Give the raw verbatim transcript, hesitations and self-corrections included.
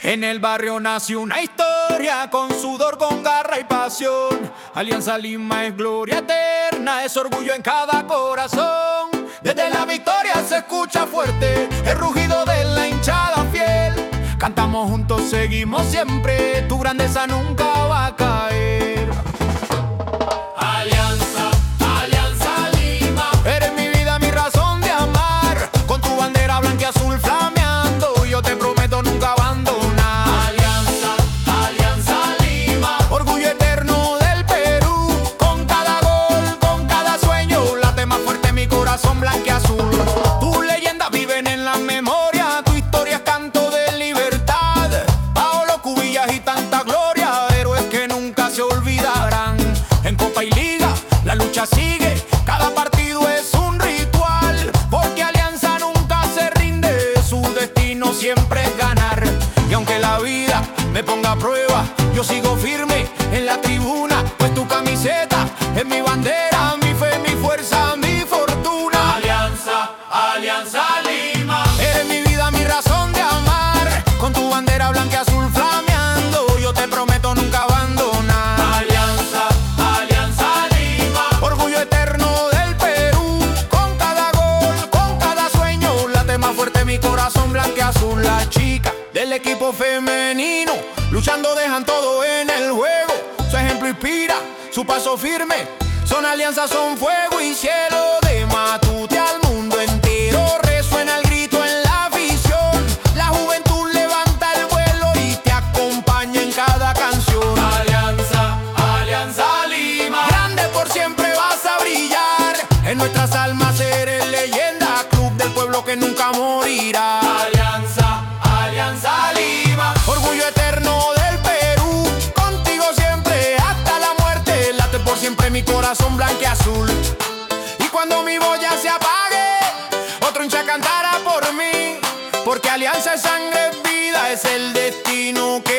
En el barrio nació una historia, con sudor, con garra y pasión. Alianza Lima es gloria eterna, es orgullo en cada corazón. Desde la victoria se escucha fuerte el rugido de la hinchada fiel. Cantamos juntos, seguimos siempre, tu grandeza nunca va a caer. Alianza, Alianza Lima, Eres mi vida, mi razón de amar. Con tu bandera blanca y azul flameando, yo te prometo nunca abandonar. Alianza, Alianza Lima, Orgullo eterno del Perú. Con cada gol, con cada sueño, late más fuerte mi corazón blanco y azul. Tus leyendas viven en la memoria, tu historia es canto de libertad. Paolo Cubillas y tanta gloria, héroes que nunca se olvidarán. En Copa y Liga la lucha sigue, cada partido es un ritual, porque Alianza nunca se rinde, su destino siempre es ganar. Y aunque la vida me ponga a prueba, yo sigo firme en la tribuna, pues tu camiseta es mi bandera, mi fe, mi fuerza, mi fortuna. Alianza, Alianza Lima, Eres mi vida, mi razón de amar. Con tu bandera blanca y azul flameando, yo te prometo nunca abandonar. Alianza, Alianza Lima, Orgullo eterno del Perú. Con cada gol, con cada sueño, late más fuerte mi corazón blanco y azul. La chica del equipo femenino, luchando dejan todo en el juego. Su ejemplo inspira, su paso firme. Son alianzas, son fuego y cielo. De Matute al mundo entero resuena el grito en la afición. La juventud levanta el vuelo y te acompaña en cada canción. Alianza, Alianza Lima, Grande por siempre vas a brillar, en nuestras almas eres leyenda, club del pueblo que nunca morirá. Alianza, Alianza Lima, Orgullo eterno del Perú, contigo siempre hasta la muerte, late por siempre mi corazón blanco y azul. Y cuando mi voz ya se apague, otro hincha cantará por mí, porque Alianza es sangre, es vida, es el destino que